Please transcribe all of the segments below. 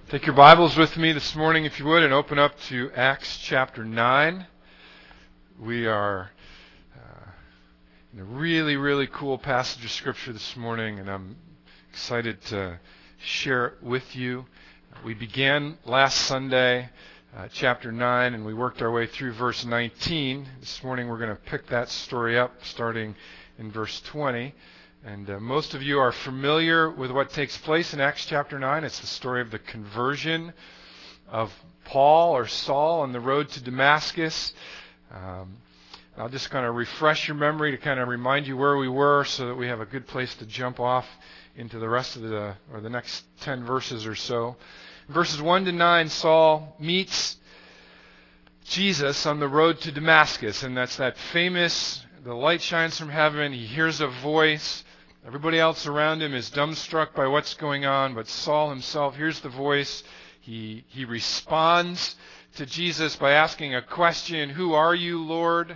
Take your Bibles with me this morning, if you would, and open up to Acts chapter 9. We are in a really, really cool passage of Scripture this morning, and I'm excited to share it with you. We began last Sunday, chapter 9, and we worked our way through verse 19. This morning we're going to pick that story up, starting in verse 20. And most of you are familiar with what takes place in Acts chapter 9. It's the story of the conversion of Paul or Saul on the road to Damascus. I'll just kind of refresh your memory to kind of remind you where we were so that we have a good place to jump off into the rest of the next 10 verses or so. In verses 1 to 9, Saul meets Jesus on the road to Damascus, and that's that famous, the light shines from heaven, he hears a voice. Everybody else around him is dumbstruck by what's going on, but Saul himself hears the voice. He responds to Jesus by asking a question, "Who are you, Lord?"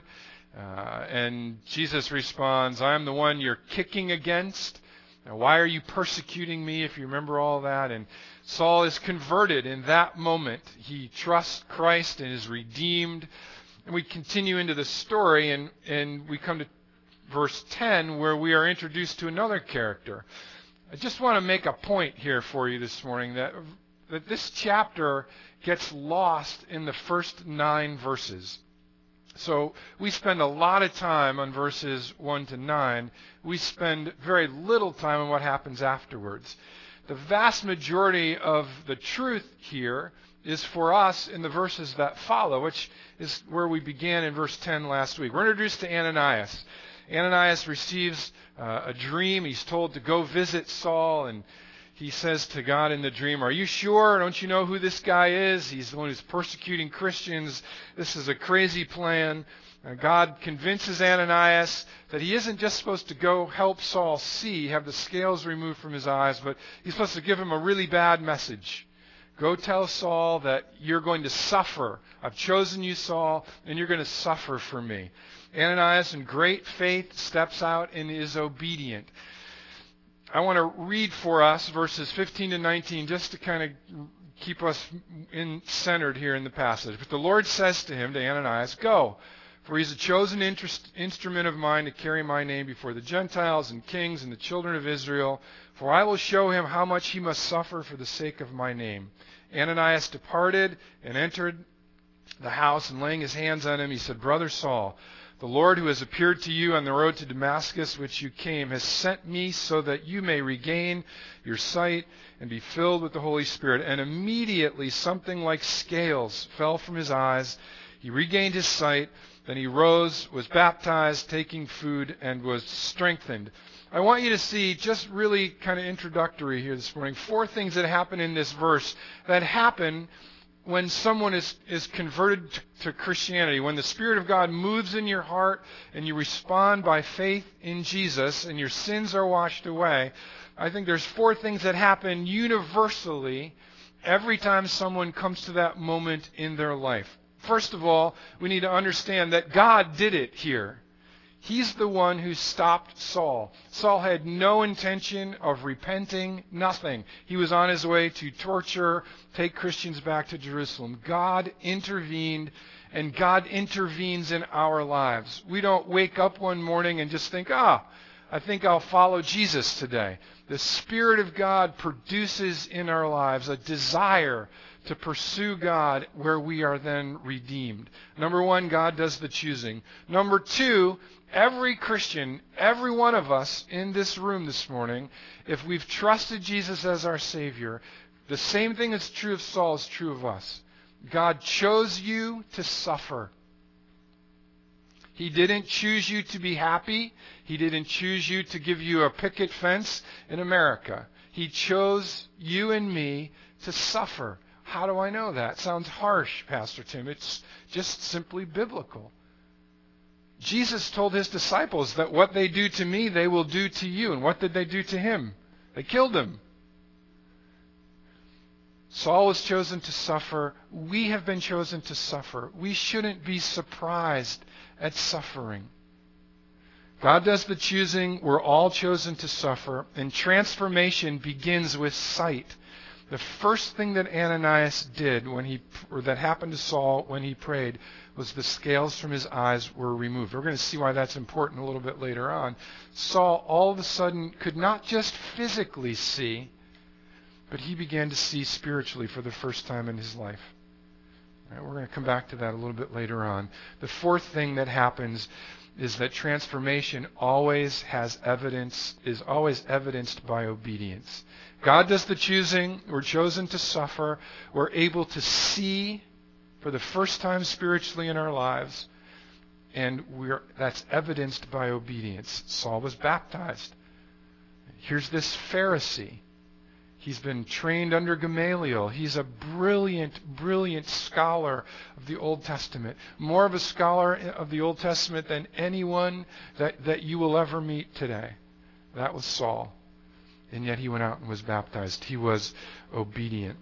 And Jesus responds, "I am the one you're kicking against. Now, why are you persecuting me?" If you remember all that. And Saul is converted in that moment. He trusts Christ and is redeemed. And we continue into the story, and we come to verse 10, where we are introduced to another character. I just want to make a point here for you this morning that this chapter gets lost in the first 9 verses. So we spend a lot of time on verses 1 to 9. We spend very little time on what happens afterwards. The vast majority of the truth here is for us in the verses that follow, which is where we began in verse 10 last week. We're introduced to Ananias. Ananias receives a dream. He's told to go visit Saul, and he says to God in the dream, "Are you sure? Don't you know who this guy is? He's the one who's persecuting Christians. This is a crazy plan." God convinces Ananias that he isn't just supposed to go help Saul see, have the scales removed from his eyes, but he's supposed to give him a really bad message. Go tell Saul that you're going to suffer. I've chosen you, Saul, and you're going to suffer for me. Ananias, in great faith, steps out and is obedient. I want to read for us verses 15 to 19 just to kind of keep us centered here in the passage. But the Lord says to him, to Ananias, "Go, for he's a chosen instrument of mine to carry my name before the Gentiles and kings and the children of Israel. For I will show him how much he must suffer for the sake of my name." Ananias departed and entered the house, and laying his hands on him, he said, "Brother Saul, the Lord who has appeared to you on the road to Damascus, which you came, has sent me so that you may regain your sight and be filled with the Holy Spirit." And immediately something like scales fell from his eyes. He regained his sight. Then he rose, was baptized, taking food, and was strengthened. I want you to see, just really kind of introductory here this morning, 4 things that happen in this verse that happen when someone is converted to Christianity. When the Spirit of God moves in your heart and you respond by faith in Jesus and your sins are washed away, I think there's 4 things that happen universally every time someone comes to that moment in their life. First of all, we need to understand that God did it here. He's the one who stopped Saul. Saul had no intention of repenting, nothing. He was on his way to torture, take Christians back to Jerusalem. God intervened, and God intervenes in our lives. We don't wake up one morning and just think, I think I'll follow Jesus today. The Spirit of God produces in our lives a desire to pursue God where we are then redeemed. Number 1, God does the choosing. Number 2, every Christian, every one of us in this room this morning, if we've trusted Jesus as our Savior, the same thing that's true of Saul is true of us. God chose you to suffer. He didn't choose you to be happy. He didn't choose you to give you a picket fence in America. He chose you and me to suffer. How do I know that? Sounds harsh, Pastor Tim. It's just simply biblical. Jesus told his disciples that what they do to me, they will do to you. And what did they do to him? They killed him. Saul was chosen to suffer. We have been chosen to suffer. We shouldn't be surprised at suffering. God does the choosing. We're all chosen to suffer. And transformation begins with sight. The first thing that Ananias did that happened to Saul when he prayed was the scales from his eyes were removed. We're going to see why that's important a little bit later on. Saul all of a sudden could not just physically see, but he began to see spiritually for the first time in his life. All right, we're going to come back to that a little bit later on. The fourth thing that happens is that transformation is always evidenced by obedience. God does the choosing. We're chosen to suffer. We're able to see for the first time spiritually in our lives, and that's evidenced by obedience. Saul was baptized. Here's this Pharisee. He's been trained under Gamaliel. He's a brilliant, brilliant scholar of the Old Testament. More of a scholar of the Old Testament than anyone that you will ever meet today. That was Saul. And yet he went out and was baptized. He was obedient.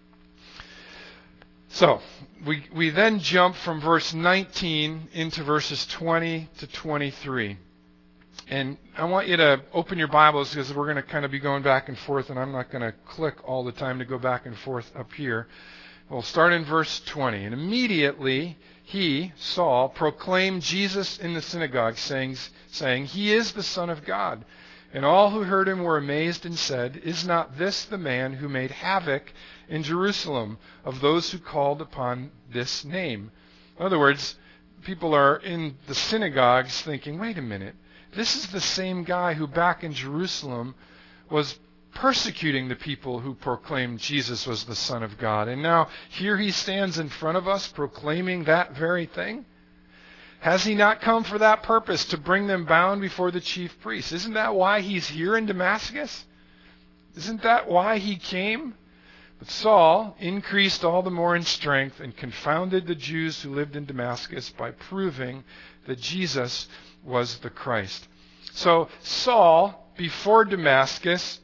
So, we then jump from verse 19 into verses 20 to 23. And I want you to open your Bibles because we're going to kind of be going back and forth, and I'm not going to click all the time to go back and forth up here. We'll start in verse 20. And immediately he, Saul, proclaimed Jesus in the synagogue, saying, "He is the Son of God." And all who heard him were amazed and said, "Is not this the man who made havoc in Jerusalem of those who called upon this name?" In other words, people are in the synagogues thinking, wait a minute, this is the same guy who back in Jerusalem was persecuting the people who proclaimed Jesus was the Son of God. And now here he stands in front of us proclaiming that very thing. Has he not come for that purpose, to bring them bound before the chief priests? Isn't that why he's here in Damascus? Isn't that why he came? But Saul increased all the more in strength and confounded the Jews who lived in Damascus by proving that Jesus was the Christ. So Saul, before Damascus,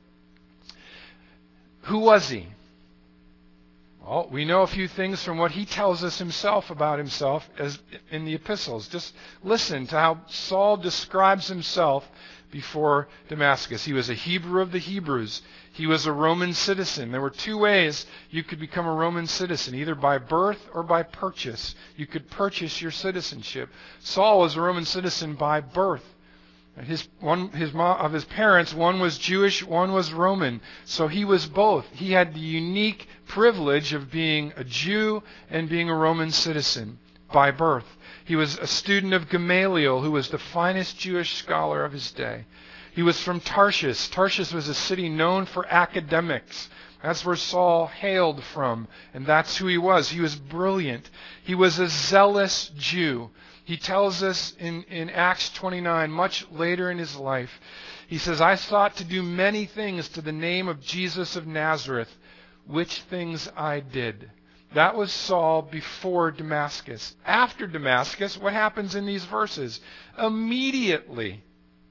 who was he? Well, we know a few things from what he tells us himself about himself as in the epistles. Just listen to how Saul describes himself before Damascus. He was a Hebrew of the Hebrews. He was a Roman citizen. There were two ways you could become a Roman citizen, either by birth or by purchase. You could purchase your citizenship. Saul was a Roman citizen by birth. His parents, one was Jewish, one was Roman. So he was both. He had the unique privilege of being a Jew and being a Roman citizen by birth. He was a student of Gamaliel, who was the finest Jewish scholar of his day. He was from Tarshish. Tarshish was a city known for academics. That's where Saul hailed from, and that's who he was. He was brilliant. He was a zealous Jew. He tells us in Acts 29, much later in his life, he says, "I sought to do many things to the name of Jesus of Nazareth, which things I did." That was Saul before Damascus. After Damascus, what happens in these verses? Immediately,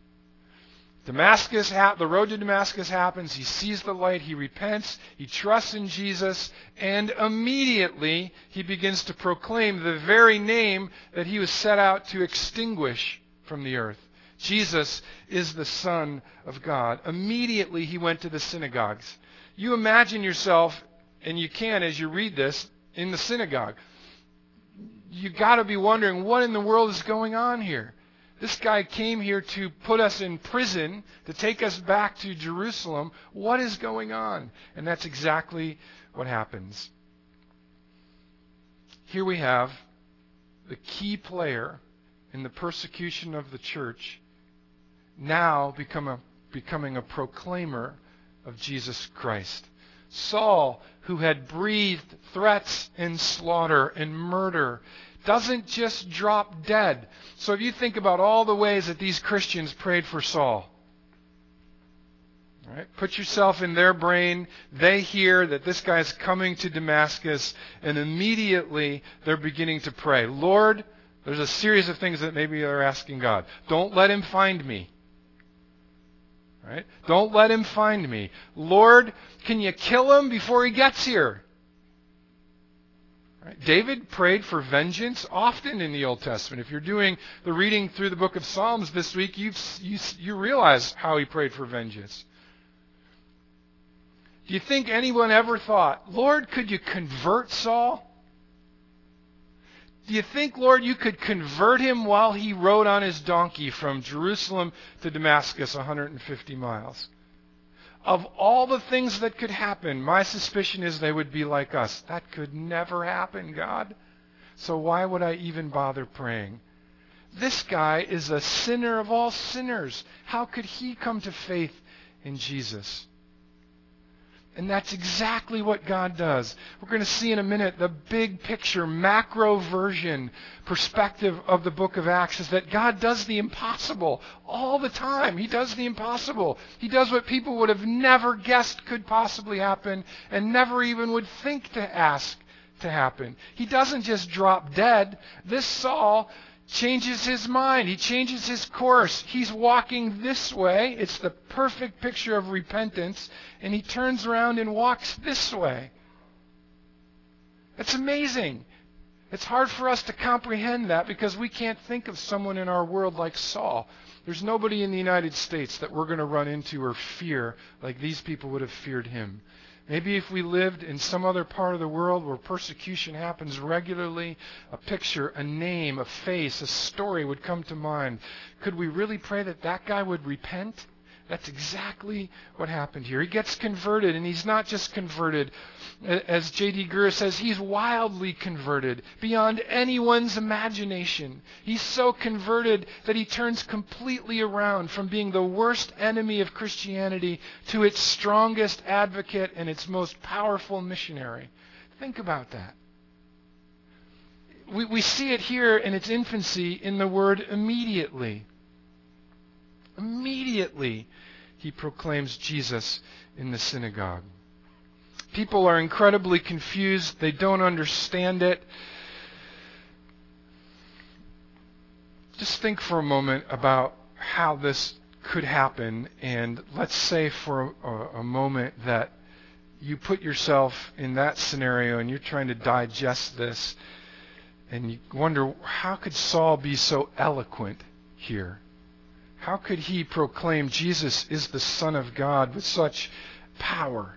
the road to Damascus happens. He sees the light. He repents. He trusts in Jesus. And immediately he begins to proclaim the very name that he was set out to extinguish from the earth. Jesus is the Son of God. Immediately he went to the synagogues. You imagine yourself, and you can as you read this, in the synagogue. You've got to be wondering, what in the world is going on here? This guy came here to put us in prison, to take us back to Jerusalem. What is going on? And that's exactly what happens. Here we have the key player in the persecution of the church now becoming a proclaimer of Jesus Christ. Saul, who had breathed threats and slaughter and murder, doesn't just drop dead. So if you think about all the ways that these Christians prayed for Saul, right? Put yourself in their brain. They hear that this guy's coming to Damascus, and immediately they're beginning to pray. Lord, there's a series of things that maybe they're asking God. Don't let him find me. Right? Don't let him find me. Lord, can you kill him before he gets here? Right? David prayed for vengeance often in the Old Testament. If you're doing the reading through the book of Psalms this week, you realize how he prayed for vengeance. Do you think anyone ever thought, Lord, could you convert Saul? Do you think, Lord, you could convert him while he rode on his donkey from Jerusalem to Damascus, 150 miles? Of all the things that could happen, my suspicion is they would be like us. That could never happen, God. So why would I even bother praying? This guy is a sinner of all sinners. How could he come to faith in Jesus? And that's exactly what God does. We're going to see in a minute the big picture, macro version, perspective of the book of Acts is that God does the impossible all the time. He does the impossible. He does what people would have never guessed could possibly happen and never even would think to ask to happen. He doesn't just drop dead. This Saul changes his mind. He changes his course. He's walking this way. It's the perfect picture of repentance. And he turns around and walks this way. It's amazing. It's hard for us to comprehend that because we can't think of someone in our world like Saul. There's nobody in the United States that we're going to run into or fear like these people would have feared him. Maybe if we lived in some other part of the world where persecution happens regularly, a picture, a name, a face, a story would come to mind. Could we really pray that that guy would repent? That's exactly what happened here. He gets converted, and he's not just converted. As J.D. Greear says, he's wildly converted beyond anyone's imagination. He's so converted that he turns completely around from being the worst enemy of Christianity to its strongest advocate and its most powerful missionary. Think about that. We see it here in its infancy in the word immediately. Immediately, he proclaims Jesus in the synagogue. People are incredibly confused. They don't understand it. Just think for a moment about how this could happen. And let's say for a moment that you put yourself in that scenario and you're trying to digest this. And you wonder, how could Saul be so eloquent here? How could he proclaim Jesus is the Son of God with such power?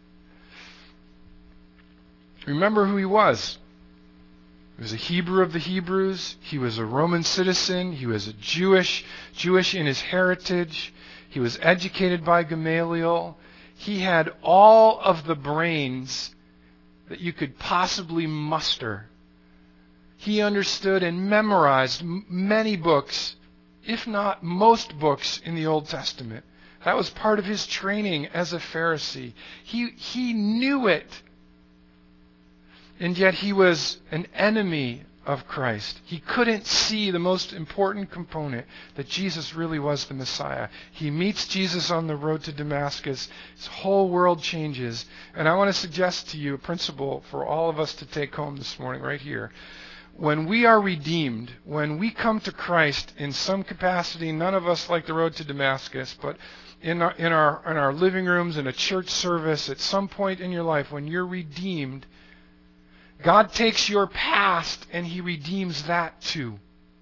Remember who he was. He was a Hebrew of the Hebrews. He was a Roman citizen. He was a Jewish in his heritage. He was educated by Gamaliel. He had all of the brains that you could possibly muster. He understood and memorized many books, if not most books in the Old Testament. That was part of his training as a Pharisee. He knew it. And yet he was an enemy of Christ. He couldn't see the most important component, that Jesus really was the Messiah. He meets Jesus on the road to Damascus. His whole world changes. And I want to suggest to you a principle for all of us to take home this morning right here. When we are redeemed, when we come to Christ in some capacity, none of us like the road to Damascus, but in our living rooms, in a church service, at some point in your life, when you're redeemed, God takes your past and He redeems that too.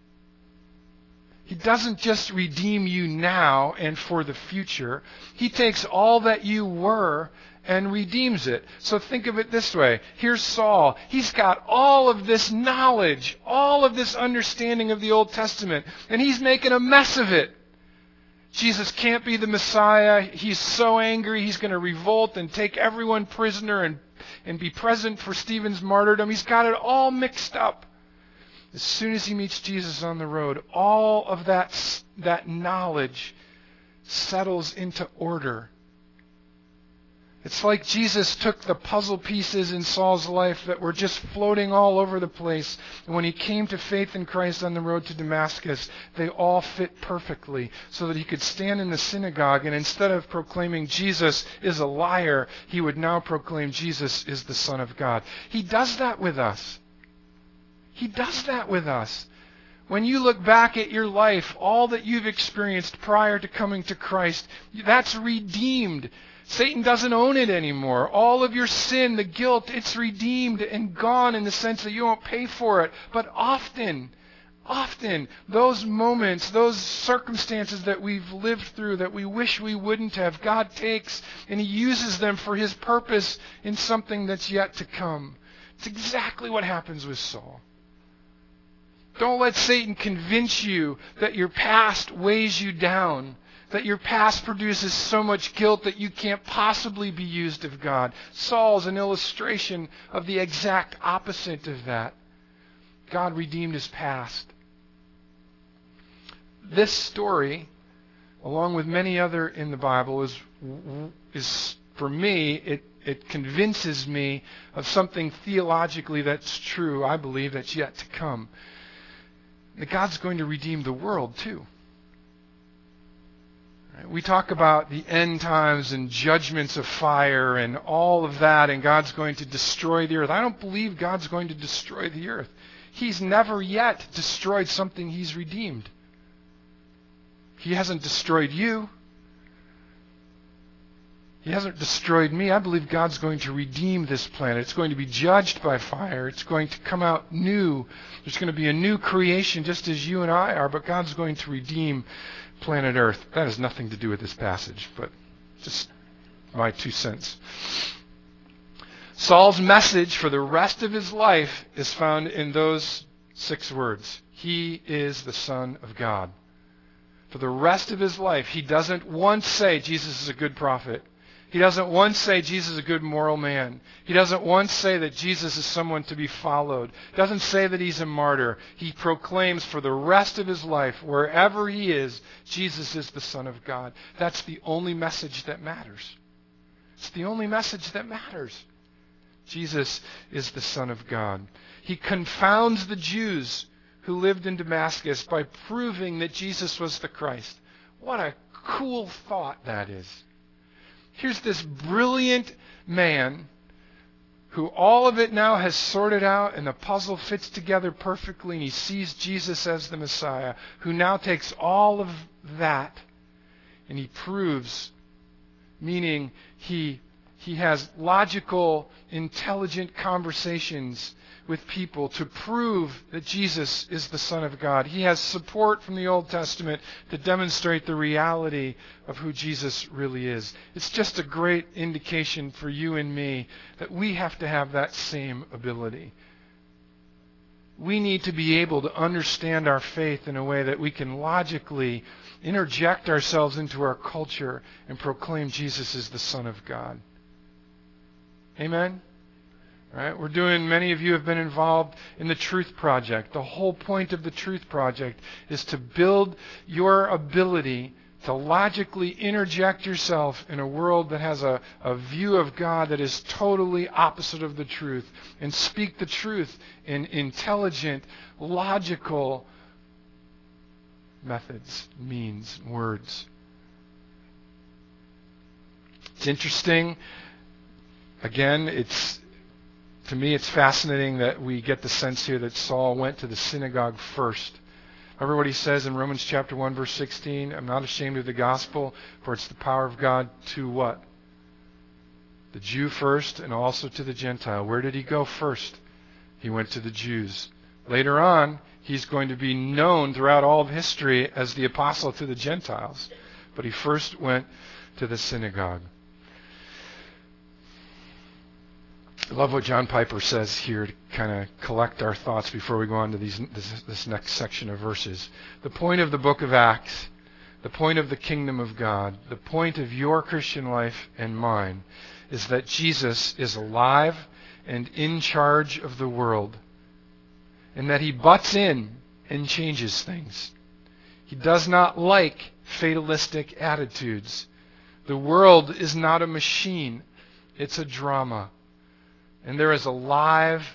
He doesn't just redeem you now and for the future. He takes all that you were and redeems it. So think of it this way. Here's Saul. He's got all of this knowledge, all of this understanding of the Old Testament, and he's making a mess of it. Jesus can't be the Messiah. He's so angry, he's going to revolt and take everyone prisoner and be present for Stephen's martyrdom. He's got it all mixed up. As soon as he meets Jesus on the road, all of that knowledge settles into order. It's like Jesus took the puzzle pieces in Saul's life that were just floating all over the place, and when he came to faith in Christ on the road to Damascus, they all fit perfectly, so that he could stand in the synagogue, and instead of proclaiming Jesus is a liar, he would now proclaim Jesus is the Son of God. He does that with us. He does that with us. When you look back at your life, all that you've experienced prior to coming to Christ, that's redeemed. Satan doesn't own it anymore. All of your sin, the guilt, it's redeemed and gone in the sense that you won't pay for it. But often Often, those moments, those circumstances that we've lived through that we wish we wouldn't have, God takes and He uses them for His purpose in something that's yet to come. It's exactly what happens with Saul. Don't let Satan convince you that your past weighs you down, that your past produces so much guilt that you can't possibly be used of God. Saul's an illustration of the exact opposite of that. God redeemed his past. This story, along with many other in the Bible, is for me, it convinces me of something theologically that's true, I believe, that's yet to come. That God's going to redeem the world too. We talk about the end times and judgments of fire and all of that, and God's going to destroy the earth. I don't believe God's going to destroy the earth. He's never yet destroyed something He's redeemed. He hasn't destroyed you. He hasn't destroyed me. I believe God's going to redeem this planet. It's going to be judged by fire. It's going to come out new. There's going to be a new creation just as you and I are, but God's going to redeem planet Earth. That has nothing to do with this passage, but just my 2 cents. Saul's message for the rest of his life is found in those 6 words. He is the Son of God. For the rest of his life, he doesn't once say Jesus is a good prophet. He doesn't once say Jesus is a good moral man. He doesn't once say that Jesus is someone to be followed. He doesn't say that he's a martyr. He proclaims for the rest of his life, wherever he is, Jesus is the Son of God. That's the only message that matters. It's the only message that matters. Jesus is the Son of God. He confounds the Jews who lived in Damascus by proving that Jesus was the Christ. What a cool thought that is. Here's this brilliant man who all of it now has sorted out and the puzzle fits together perfectly, and he sees Jesus as the Messiah, who now takes all of that and he proves, meaning he has logical, intelligent conversations with people to prove that Jesus is the Son of God. He has support from the Old Testament to demonstrate the reality of who Jesus really is. It's just a great indication for you and me that we have to have that same ability. We need to be able to understand our faith in a way that we can logically interject ourselves into our culture and proclaim Jesus is the Son of God. Amen? Right? Many of you have been involved in the Truth Project. The whole point of the Truth Project is to build your ability to logically interject yourself in a world that has a view of God that is totally opposite of the truth, and speak the truth in intelligent, logical methods, means, words. It's interesting. Again, to me, it's fascinating that we get the sense here that Saul went to the synagogue first. Remember what he says in Romans chapter 1, verse 16? I'm not ashamed of the gospel, for it's the power of God to what? The Jew first, and also to the Gentile. Where did he go first? He went to the Jews. Later on, he's going to be known throughout all of history as the apostle to the Gentiles. But he first went to the synagogue. I love what John Piper says here to kind of collect our thoughts before we go on to this next section of verses. The point of the book of Acts, the point of the kingdom of God, the point of your Christian life and mine is that Jesus is alive and in charge of the world, and that He butts in and changes things. He does not like fatalistic attitudes. The world is not a machine. It's a drama. And there is a live,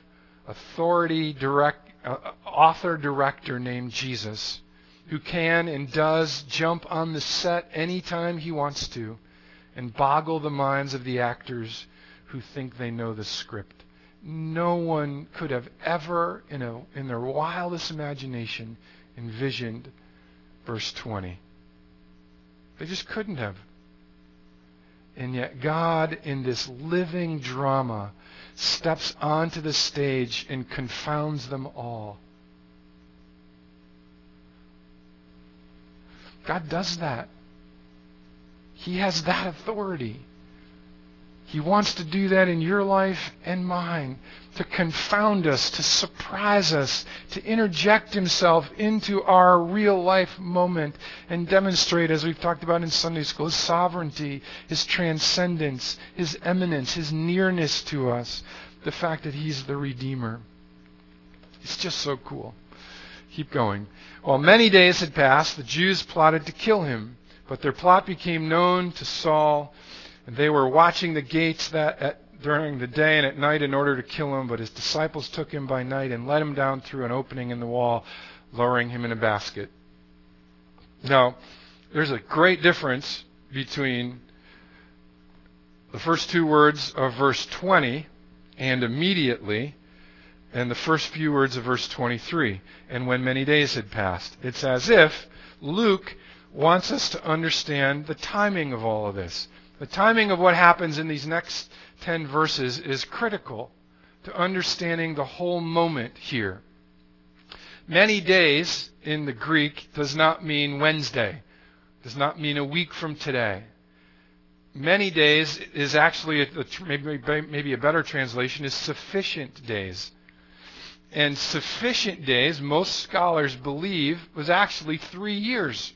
author-director named Jesus who can and does jump on the set anytime he wants to and boggle the minds of the actors who think they know the script. No one could have ever, in their wildest imagination, envisioned verse 20. They just couldn't have. And yet God, in this living drama, steps onto the stage and confounds them all. God does that. He has that authority. He wants to do that in your life and mine, to confound us, to surprise us, to interject himself into our real life moment and demonstrate, as we've talked about in Sunday school, his sovereignty, his transcendence, his eminence, his nearness to us, the fact that he's the Redeemer. It's just so cool. Keep going. While many days had passed, the Jews plotted to kill him, but their plot became known to Saul, and they were watching the gates during the day and at night in order to kill him. But his disciples took him by night and let him down through an opening in the wall, lowering him in a basket. Now, there's a great difference between the first two words of verse 20, and immediately, and the first few words of verse 23, and when many days had passed. It's as if Luke wants us to understand the timing of all of this. The timing of what happens in these next 10 verses is critical to understanding the whole moment here. Many days in the Greek does not mean Wednesday, does not mean a week from today. Many days is actually, maybe a better translation, is sufficient days. And sufficient days, most scholars believe, was actually 3 years.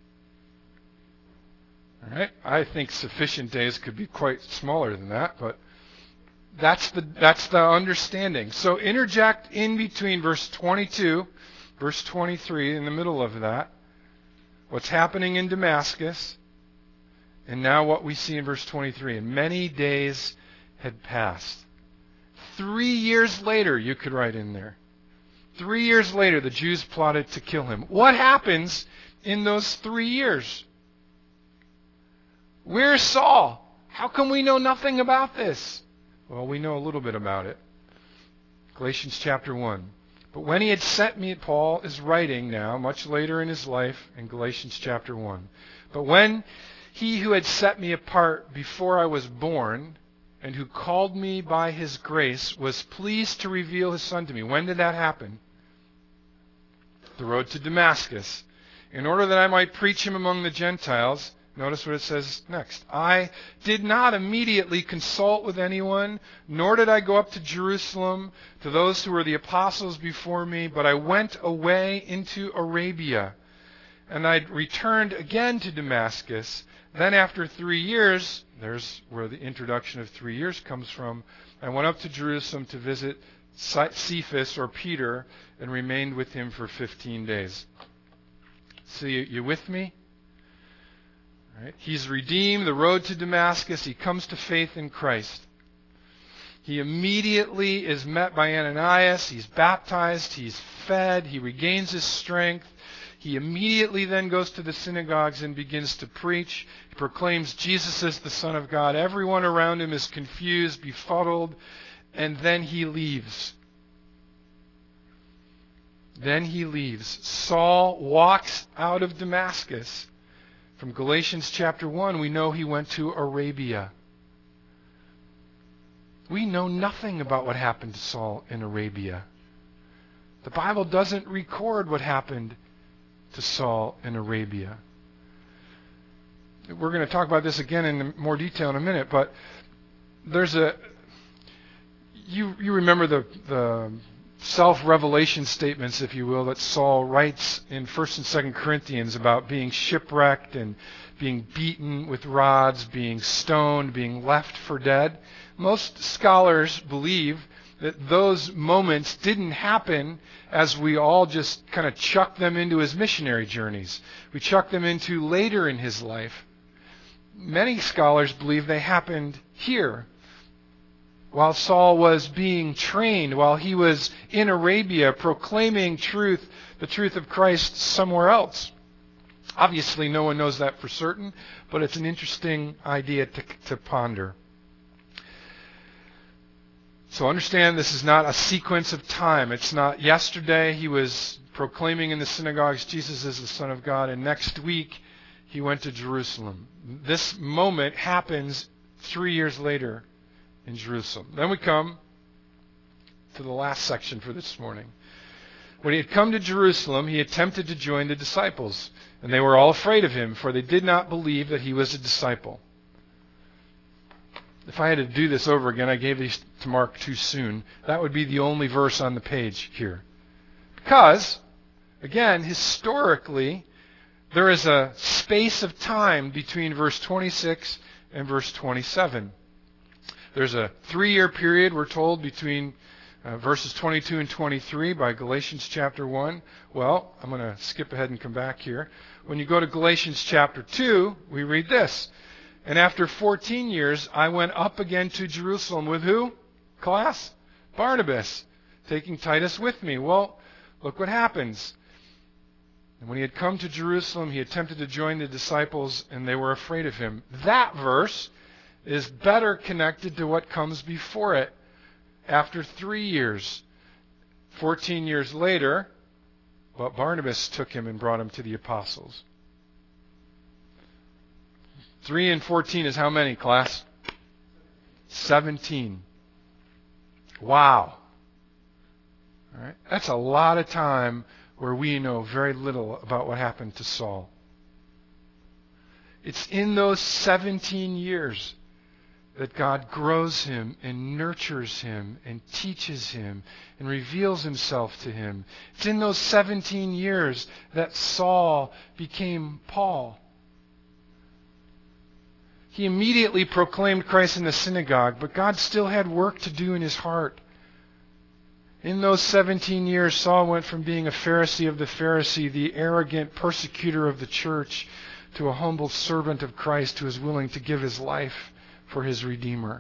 All right? I think sufficient days could be quite smaller than that, but that's the understanding. So interject in between verse 22, verse 23, in the middle of that, what's happening in Damascus, and now what we see in verse 23. And many days had passed. 3 years later, you could write in there. 3 years later, the Jews plotted to kill him. What happens in those 3 years? Where's Saul? How come we know nothing about this? Well, we know a little bit about it. Galatians chapter 1. But when he had sent me, Paul is writing now, much later in his life, in Galatians chapter 1. But when he who had set me apart before I was born, and who called me by his grace, was pleased to reveal his Son to me. When did that happen? The road to Damascus. In order that I might preach him among the Gentiles. Notice what it says next. I did not immediately consult with anyone, nor did I go up to Jerusalem to those who were the apostles before me, but I went away into Arabia. And I returned again to Damascus. Then after 3 years, there's where the introduction of 3 years comes from, I went up to Jerusalem to visit Cephas, or Peter, and remained with him for 15 days. So you with me? Right? He's redeemed, the road to Damascus. He comes to faith in Christ. He immediately is met by Ananias. He's baptized. He's fed. He regains his strength. He immediately then goes to the synagogues and begins to preach. He proclaims Jesus is the Son of God. Everyone around him is confused, befuddled, and then he leaves. Then he leaves. Saul walks out of Damascus. From Galatians chapter 1, we know he went to Arabia. We know nothing about what happened to Saul in Arabia. The Bible doesn't record what happened to Saul in Arabia. We're going to talk about this again in more detail in a minute, but there's you remember the self-revelation statements, if you will, that Saul writes in 1st and 2nd Corinthians about being shipwrecked and being beaten with rods, being stoned, being left for dead. Most scholars believe that those moments didn't happen as we all just kind of chuck them into his missionary journeys. We chuck them into later in his life. Many scholars believe they happened here, while Saul was being trained, while he was in Arabia proclaiming the truth of Christ somewhere else. Obviously, no one knows that for certain, but it's an interesting idea to ponder. So understand this is not a sequence of time. It's not yesterday he was proclaiming in the synagogues Jesus is the Son of God, and next week he went to Jerusalem. This moment happens 3 years later in Jerusalem. Then we come to the last section for this morning. When he had come to Jerusalem, he attempted to join the disciples, and they were all afraid of him, for they did not believe that he was a disciple. If I had to do this over again, I gave these to Mark too soon. That would be the only verse on the page here. Because, again, historically, there is a space of time between verse 26 and verse 27. There's a 3-year period, we're told, between verses 22 and 23 by Galatians chapter 1. Well, I'm going to skip ahead and come back here. When you go to Galatians chapter 2, we read this. And after 14 years, I went up again to Jerusalem with who? Class? Barnabas, taking Titus with me. Well, look what happens. And when he had come to Jerusalem, he attempted to join the disciples, and they were afraid of him. That verse is better connected to what comes before it. After 3 years, 14 years later, but Barnabas took him and brought him to the apostles. 3 and 14 is how many, class? 17. Wow. All right. That's a lot of time where we know very little about what happened to Saul. It's in those 17 years that God grows him and nurtures him and teaches him and reveals himself to him. It's in those 17 years that Saul became Paul. He immediately proclaimed Christ in the synagogue, but God still had work to do in his heart. In those 17 years, Saul went from being a Pharisee of the Pharisee, the arrogant persecutor of the church, to a humble servant of Christ who is willing to give his life for his Redeemer.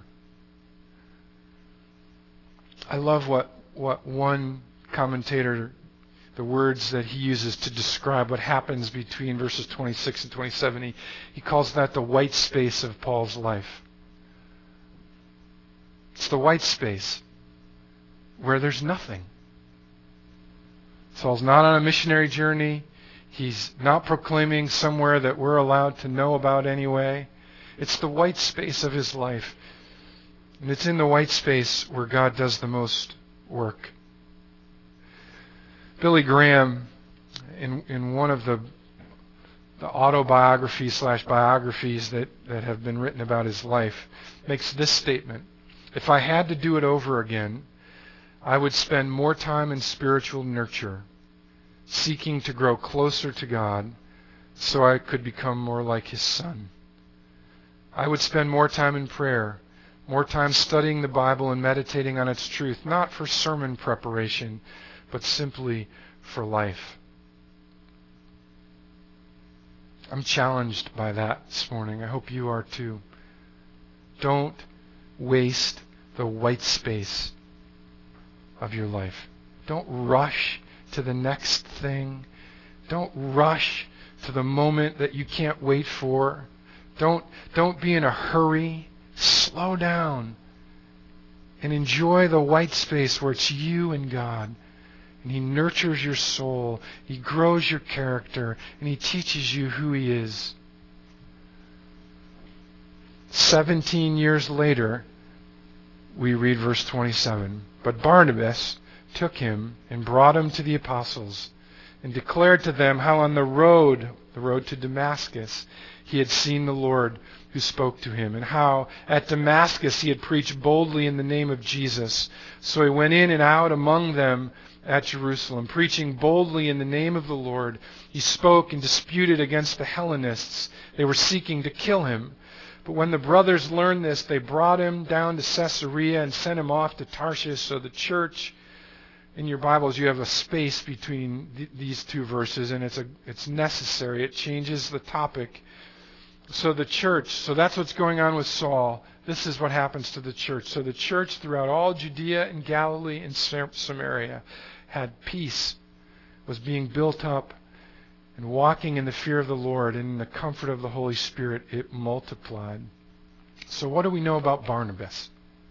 I love what one commentator, the words that he uses to describe what happens between verses 26 and 27. He calls that the white space of Paul's life. It's the white space where there's nothing. Saul's not on a missionary journey. He's not proclaiming somewhere that we're allowed to know about anyway. It's the white space of his life. And it's in the white space where God does the most work. Billy Graham, in one of the autobiographies / biographies that have been written about his life, makes this statement. If I had to do it over again, I would spend more time in spiritual nurture, seeking to grow closer to God so I could become more like His Son. I would spend more time in prayer, more time studying the Bible and meditating on its truth, not for sermon preparation, but simply for life. I'm challenged by that this morning. I hope you are too. Don't waste the white space of your life. Don't rush to the next thing. Don't rush to the moment that you can't wait for. Don't be in a hurry. Slow down and enjoy the white space where it's you and God. And He nurtures your soul. He grows your character. And He teaches you who He is. 17 years later, we read verse 27. But Barnabas took him and brought him to the apostles and declared to them how on the road to Damascus, he had seen the Lord who spoke to him, and how at Damascus he had preached boldly in the name of Jesus. So he went in and out among them at Jerusalem, preaching boldly in the name of the Lord. He spoke and disputed against the Hellenists. They were seeking to kill him. But when the brothers learned this, they brought him down to Caesarea and sent him off to Tarshish. So the church, in your Bibles, you have a space between these two verses, and it's necessary. It changes the topic. So the church, so that's what's going on with Saul. This is what happens to the church. So the church throughout all Judea and Galilee and Samaria had peace, was being built up, and walking in the fear of the Lord and in the comfort of the Holy Spirit, it multiplied. So what do we know about Barnabas?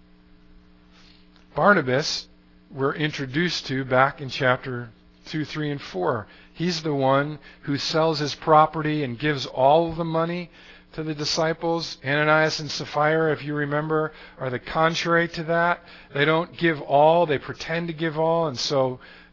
Barnabas, we're introduced to back in chapter 2, 3, and 4. He's the one who sells his property and gives all of the money to the disciples. Ananias and Sapphira, if you remember, are the contrary to that. They don't give all, they pretend to give all, and so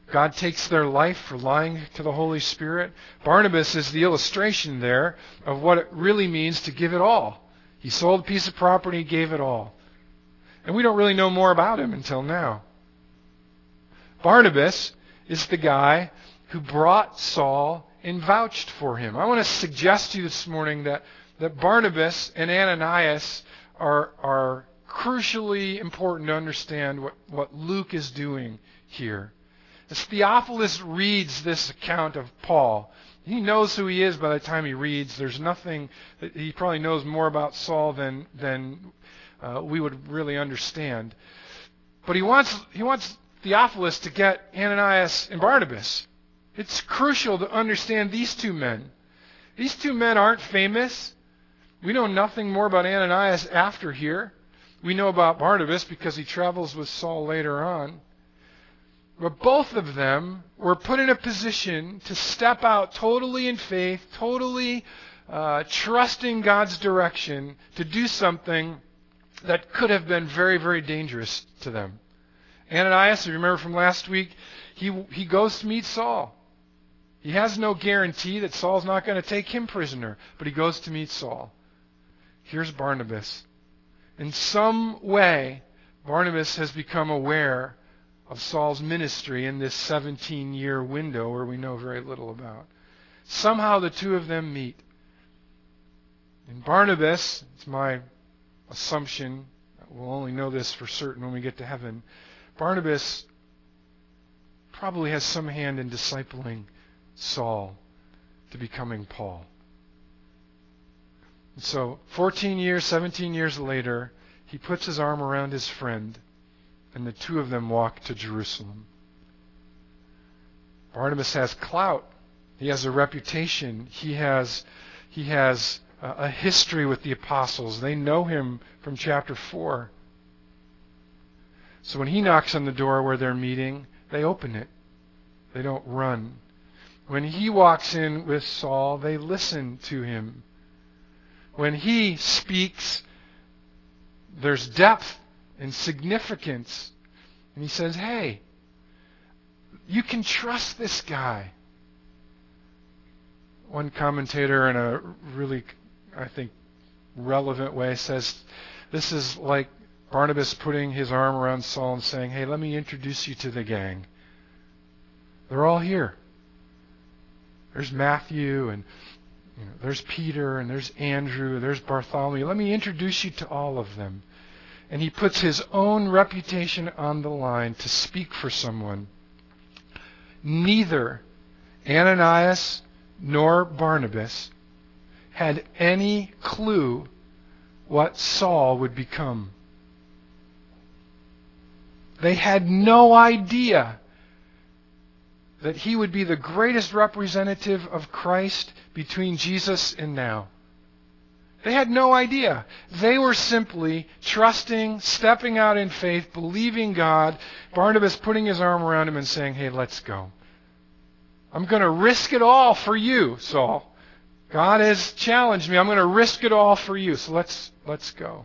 God takes their life for lying to the Holy Spirit. Barnabas is the illustration there of what it really means to give it all. He sold a piece of property, gave it all. And we don't really know more about him until now. Barnabas is the guy who brought Saul and vouched for him. I want to suggest to you this morning that Barnabas and Ananias are crucially important to understand what Luke is doing here. As Theophilus reads this account of Paul, he knows who he is by the time he reads. There's nothing that he probably knows more about Saul than we would really understand. But he wants Theophilus to get Ananias and Barnabas. It's crucial to understand these two men. These two men aren't famous. We know nothing more about Ananias after here. We know about Barnabas because he travels with Saul later on. But both of them were put in a position to step out totally in faith, totally trusting God's direction to do something that could have been very, very dangerous to them. Ananias, if you remember from last week, he goes to meet Saul. He has no guarantee that Saul's not going to take him prisoner, but he goes to meet Saul. Here's Barnabas. In some way, Barnabas has become aware of Saul's ministry in this 17-year window where we know very little about. Somehow the two of them meet. And Barnabas, it's my assumption, we'll only know this for certain when we get to heaven, Barnabas probably has some hand in discipling Saul to becoming Paul. And so 14 years, 17 years later, he puts his arm around his friend, and the two of them walk to Jerusalem. Barnabas has clout. He has a reputation. He has a history with the apostles. They know him from chapter 4. So when he knocks on the door where they're meeting, they open it. They don't run. When he walks in with Saul, they listen to him. When he speaks, there's depth and significance. And he says, hey, you can trust this guy. One commentator in a really, I think, relevant way says, this is like Barnabas putting his arm around Saul and saying, hey, let me introduce you to the gang. They're all here. There's Matthew, and there's Peter, and there's Andrew, there's Bartholomew. Let me introduce you to all of them. And he puts his own reputation on the line to speak for someone. Neither Ananias nor Barnabas had any clue what Saul would become. They had no idea that he would be the greatest representative of Christ between Jesus and now. They had no idea. They were simply trusting, stepping out in faith, believing God. Barnabas putting his arm around him and saying, hey, let's go. I'm going to risk it all for you, Saul. God has challenged me. I'm going to risk it all for you. So let's go.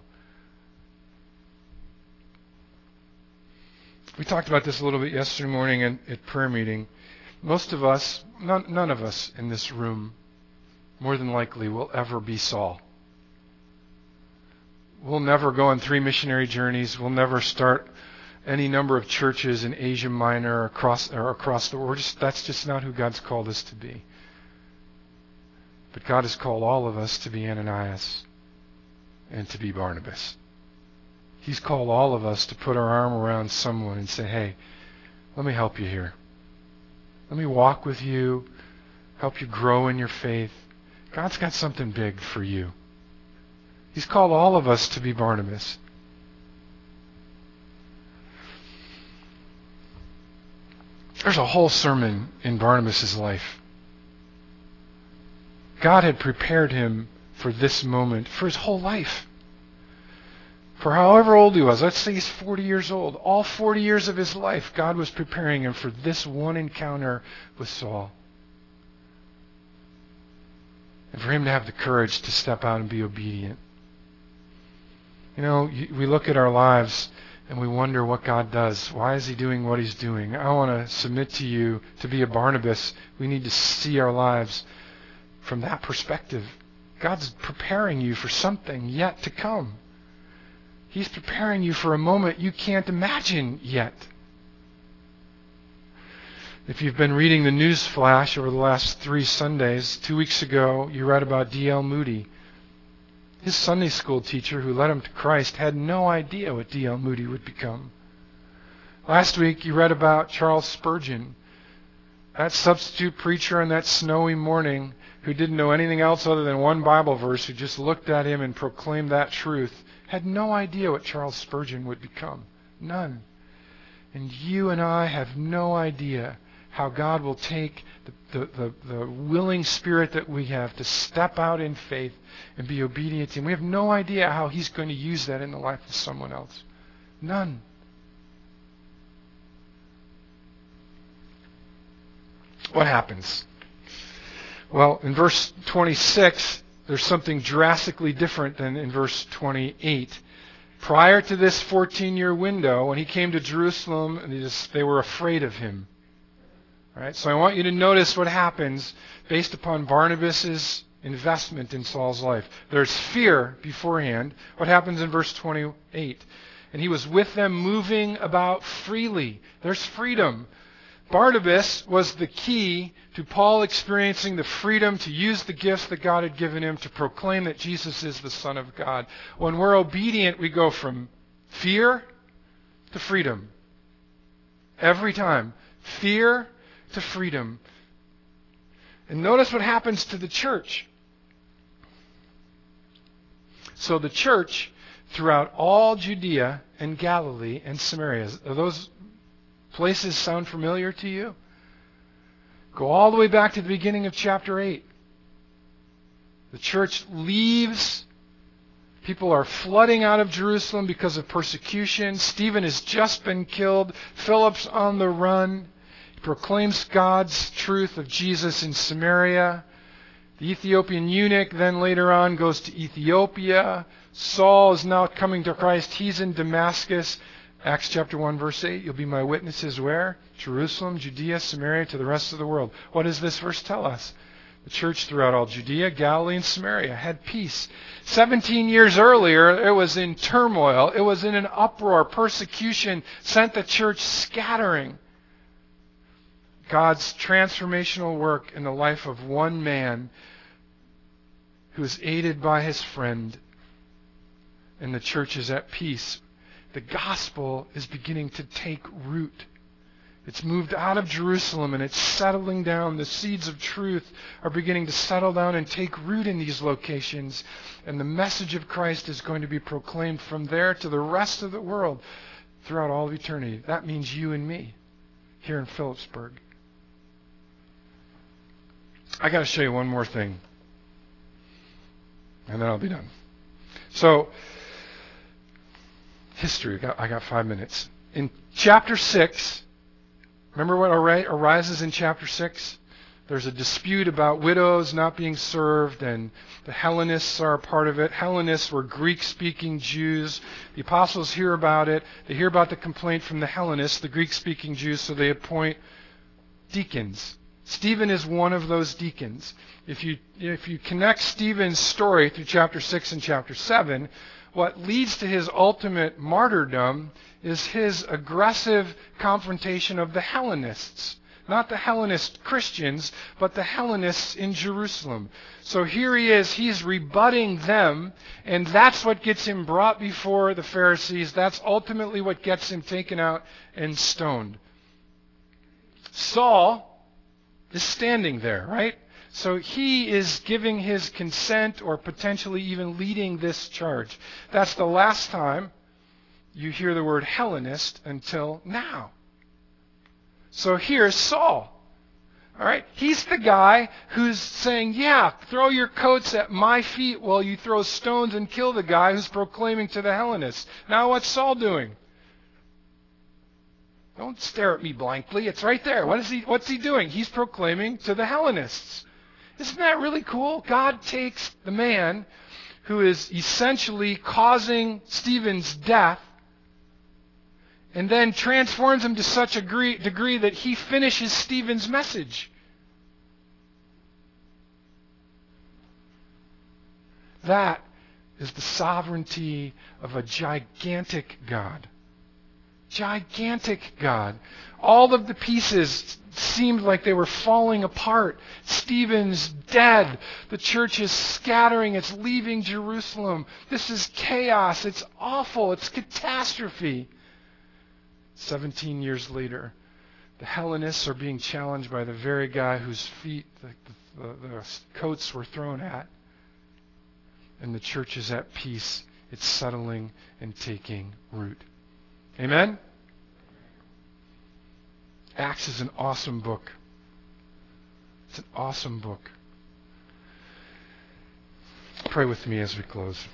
We talked about this a little bit yesterday morning at prayer meeting. Most of us, none of us in this room, more than likely, will ever be Saul. We'll never go on 3 missionary journeys. We'll never start any number of churches in Asia Minor or across the world. That's just not who God's called us to be. But God has called all of us to be Ananias and to be Barnabas. He's called all of us to put our arm around someone and say, hey, let me help you here. Let me walk with you, help you grow in your faith. God's got something big for you. He's called all of us to be Barnabas. There's a whole sermon in Barnabas' life. God had prepared him for this moment, for his whole life. For however old he was, let's say he's 40 years old, all 40 years of his life, God was preparing him for this one encounter with Saul. And for him to have the courage to step out and be obedient. We look at our lives and we wonder what God does. Why is He doing what He's doing? I want to submit to you, to be a Barnabas, we need to see our lives from that perspective. God's preparing you for something yet to come. He's preparing you for a moment you can't imagine yet. If you've been reading the news flash over the last 3 Sundays, 2 weeks ago you read about D.L. Moody. His Sunday school teacher who led him to Christ had no idea what D.L. Moody would become. Last week you read about Charles Spurgeon, that substitute preacher on that snowy morning who didn't know anything else other than one Bible verse, who just looked at him and proclaimed that truth, had no idea what Charles Spurgeon would become. None. And you and I have no idea how God will take the willing spirit that we have to step out in faith and be obedient to Him. We have no idea how He's going to use that in the life of someone else. None. What happens? Well, in verse 26, there's something drastically different than in verse 28. Prior to this 14-year window, when He came to Jerusalem, they were afraid of Him. All right, so I want you to notice what happens based upon Barnabas' investment in Saul's life. There's fear beforehand. What happens in verse 28? And he was with them moving about freely. There's freedom. Barnabas was the key to Paul experiencing the freedom to use the gifts that God had given him to proclaim that Jesus is the Son of God. When we're obedient, we go from fear to freedom. Every time. Fear to freedom. And notice what happens to the church. So the church throughout all Judea and Galilee and Samaria, are those places sound familiar to you? Go all the way back to the beginning of chapter 8. The church leaves. People are flooding out of Jerusalem because of persecution. Stephen has just been killed. Philip's on the run. Proclaims God's truth of Jesus in Samaria. The Ethiopian eunuch then later on goes to Ethiopia. Saul is now coming to Christ. He's in Damascus. Acts chapter 1 verse 8. You'll be my witnesses where? Jerusalem, Judea, Samaria, to the rest of the world. What does this verse tell us? The church throughout all Judea, Galilee, and Samaria had peace. 17 years earlier, it was in turmoil. It was in an uproar. Persecution sent the church scattering. God's transformational work in the life of one man who is aided by his friend, and the church is at peace. The gospel is beginning to take root. It's moved out of Jerusalem and it's settling down. The seeds of truth are beginning to settle down and take root in these locations. And the message of Christ is going to be proclaimed from there to the rest of the world throughout all of eternity. That means you and me here in Phillipsburg. I got to show you one more thing, and then I'll be done. So, history. I got 5 minutes. In chapter 6, remember what arises in chapter 6? There's a dispute about widows not being served, and the Hellenists are a part of it. Hellenists were Greek-speaking Jews. The apostles hear about it. They hear about the complaint from the Hellenists, the Greek-speaking Jews, so they appoint deacons. Stephen is one of those deacons. If you connect Stephen's story through chapter 6 and chapter 7, what leads to his ultimate martyrdom is his aggressive confrontation of the Hellenists. Not the Hellenist Christians, but the Hellenists in Jerusalem. So here he is, he's rebutting them, and that's what gets him brought before the Pharisees. That's ultimately what gets him taken out and stoned. Saul is standing there, right? So he is giving his consent or potentially even leading this charge. That's the last time you hear the word Hellenist until now. So here's Saul. All right? He's the guy who's saying, yeah, throw your coats at my feet while you throw stones and kill the guy who's proclaiming to the Hellenists. Now what's Saul doing? Don't stare at me blankly. It's right there. What's he doing? He's proclaiming to the Hellenists. Isn't that really cool? God takes the man who is essentially causing Stephen's death and then transforms him to such a degree that he finishes Stephen's message. That is the sovereignty of a gigantic God. Gigantic God. All of the pieces seemed like they were falling apart. Stephen's dead. The church is scattering. It's leaving Jerusalem. This is chaos. It's awful. It's catastrophe. 17 years later, the Hellenists are being challenged by the very guy whose feet the coats were thrown at. And the church is at peace. It's settling and taking root. Amen? Acts is an awesome book. It's an awesome book. Pray with me as we close.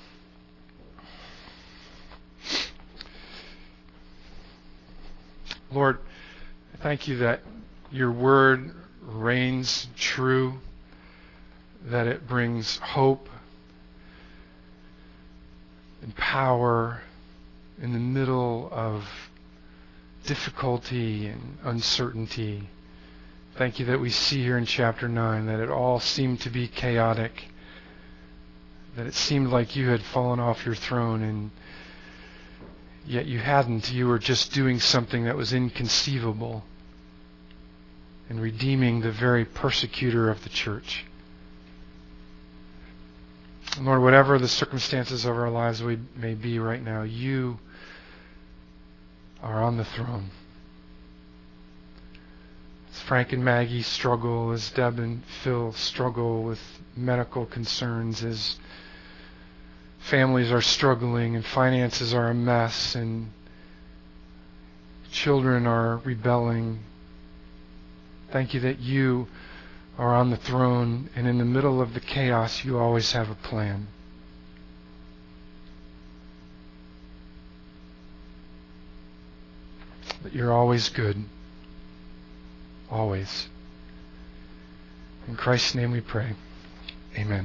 Lord, thank you that your word reigns true, that it brings hope and power in the middle of difficulty and uncertainty. Thank you that we see here in chapter 9 that it all seemed to be chaotic, that it seemed like you had fallen off your throne, and yet you hadn't. You were just doing something that was inconceivable and redeeming the very persecutor of the church. Lord, whatever the circumstances of our lives may be right now, you are on the throne. As Frank and Maggie struggle, as Deb and Phil struggle with medical concerns, as families are struggling and finances are a mess and children are rebelling, thank you that you are on the throne, and in the middle of the chaos, you always have a plan. That you're always good. Always. In Christ's name we pray. Amen.